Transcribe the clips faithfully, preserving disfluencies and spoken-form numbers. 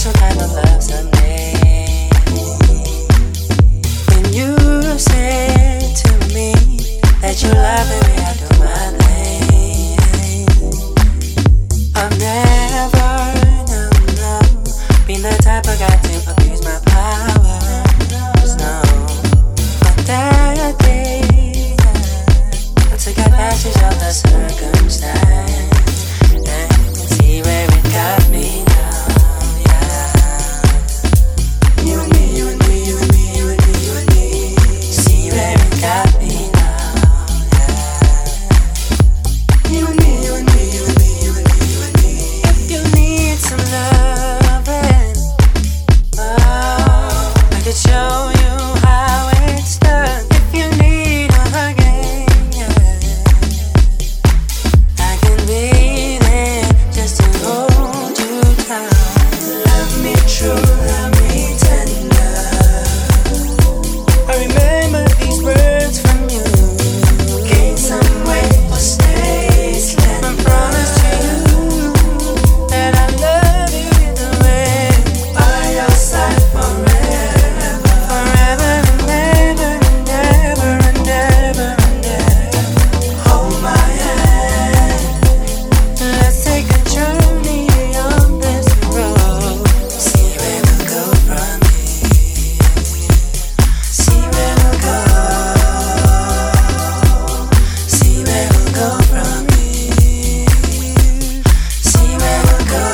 some kind of love someday. When you say to me that you love me, I do my thing. I've never, no, no, been the type of guy to abuse my powers, no. But that day, I took advantage of the circumstance and see where it got me now, yeah. You and me, you and me, you and me, you and me, you and me. See where it got me now, yeah. You and me, you and me, you and me, you and me, you and me. If you need some loving, oh, I could show you how it's done. If you need a hugging, yeah, I can be there just to hold you tight. Love me true, love me tender. I remember these words from you. Gain some weight or stay slender. I promise to you that I love you either way. By your side forever, forever and ever and ever and ever and ever. Hold my hand. Let's take a journey on this road. See where we'll go from here. See where we'll go. See where we'll go from here. See where we'll go.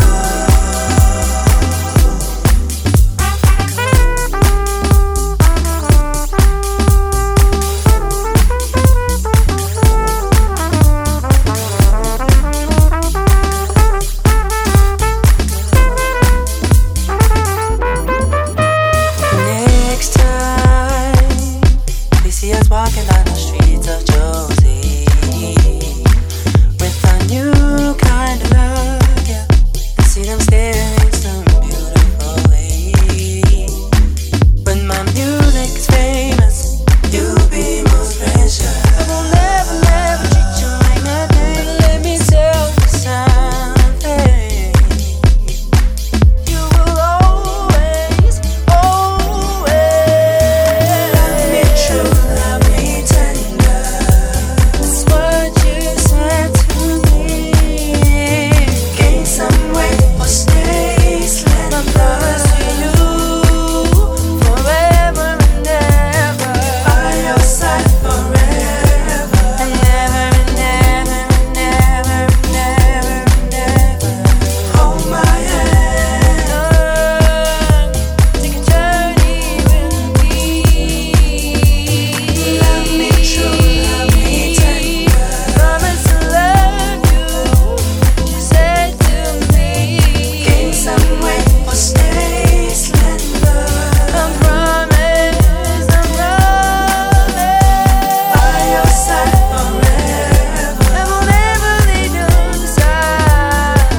Next time you see us walking down the streets of Josie with a new kind of love, yeah, and see them staring in some beautiful way. When my music is famous, you'll be most precious. I will never, never treat you like nothing. But let me tell you something. You will always, always love me true, love me tender. That's what you said to me. Gain some weight or stay slender. I promise to you forever and ever. By your side forever and ever and ever and ever and ever and ever. Hold my hand. Take a journey with me. Love me true, love me tender. Promise to love you, you said to me. Gain some weight or stay slender. I promise, I promise. By your side forever. I will never leave your side.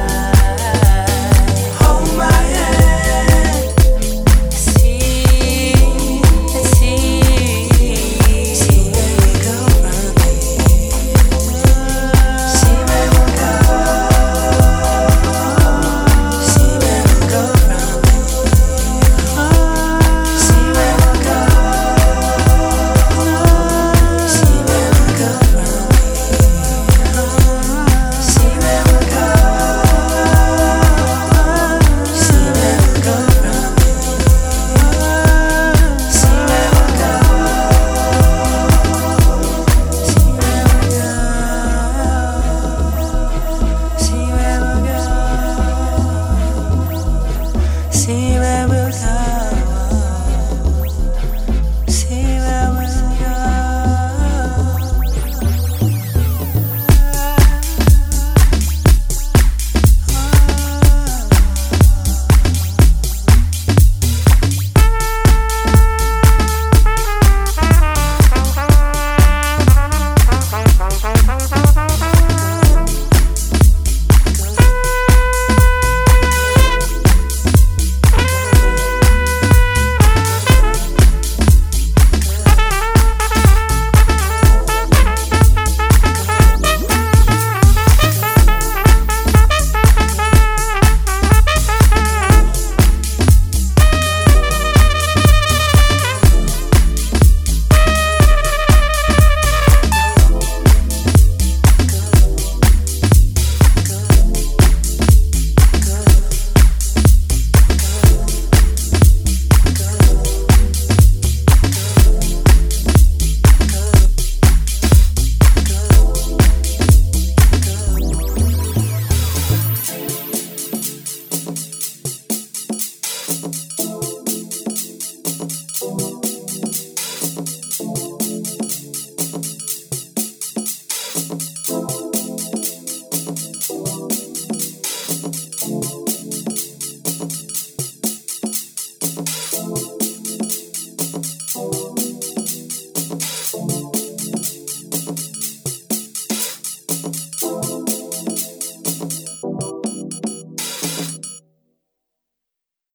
Hold my hand. See, see, see where we go from here. See where we'll go. See where we'll go from here. See where we'll go. See where we'll go from here. See where we'll go. See where we'll go from here. See where we'll go. See where we'll go. See where we'll go. See where we'll